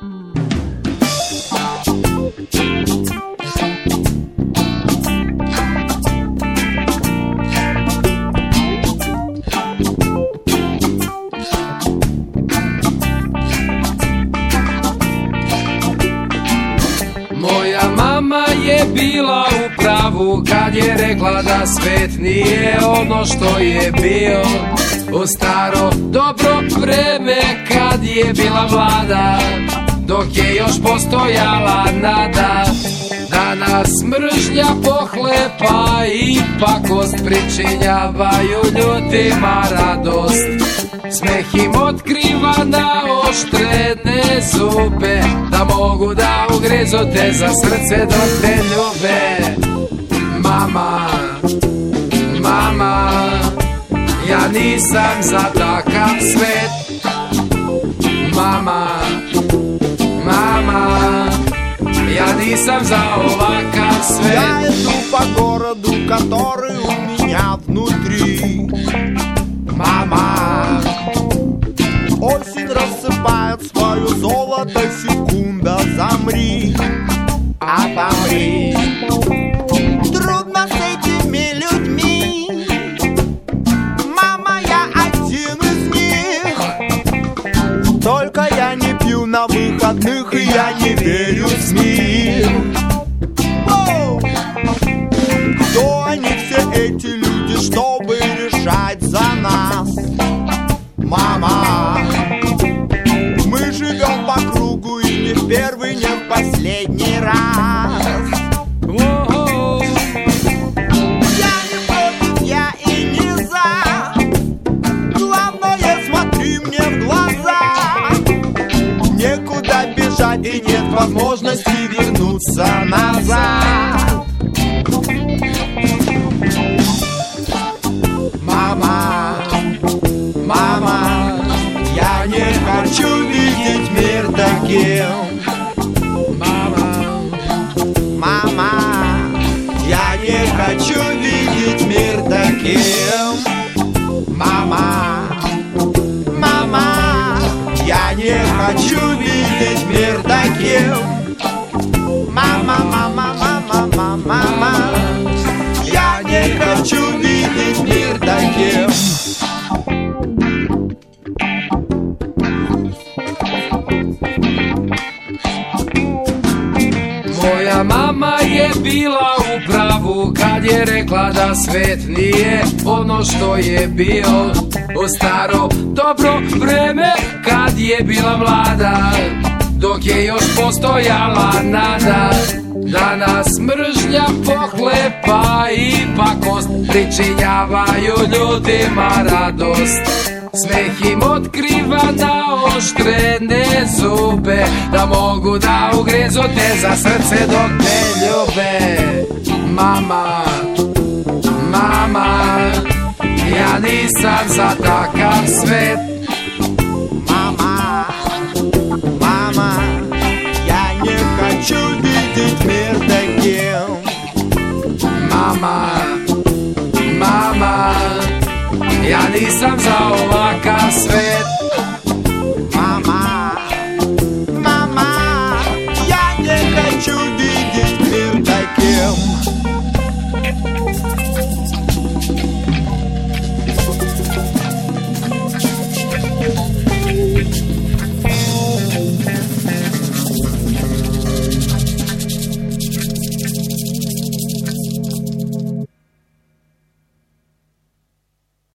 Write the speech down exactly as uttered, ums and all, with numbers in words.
Moja mama je bila u pravu kad je rekla da svet nije ono što je bio. U staro dobro vreme kad je bila mlada, dok je još postojala nada. Danas mržnja, pohlepa i pakost pričinjavaju ljudima radost. Smeh im otkriva naoštrene zube, da mogu da ugrizu te za srce dok te ljube. Mama, mama, ja nisam za takav svet. Mama, mama, ja nisam za ovakav svet. Я иду по городу, который у меня внутри. Мама, осень рассыпает свое золото, секунда, замри, отомри. Трудно с этими людьми, мама, я один из них. Только я не пью на выходных, и я не верю в СМИ. Воу! Кто они все эти люди, чтобы решать за нас? Мама, мы живем по кругу, и не в первый, не в последний раз. Я не против, я и не за. Главное, смотри мне в глаза. Некуда бежать, и нет возможности вернуться назад. Мама, мама, я не хочу видеть мир таким. Мама, Мама, я не хочу видеть мир таким. Мама, мама, я не хочу видеть мир таким. Мама, мама, мама, мама, мама, я не хочу видеть мир таким. moja mama je bila u pravu kad je rekla da svet nije ono što je bio. U staro dobro vreme kad je bila mlada, dok je još postojala nada. Danas mržnja, pohlepa i pakost pričinjavaju ljudima radost. Smeh im otkriva naoštrene zube, da mogu da ugrizu te za srce dok te ljube. Mama, mama, ja nisam za takav svet. Мама, мама, я не хочу видеть мир таким. Mama, mama, ja nisam za ovakav svet.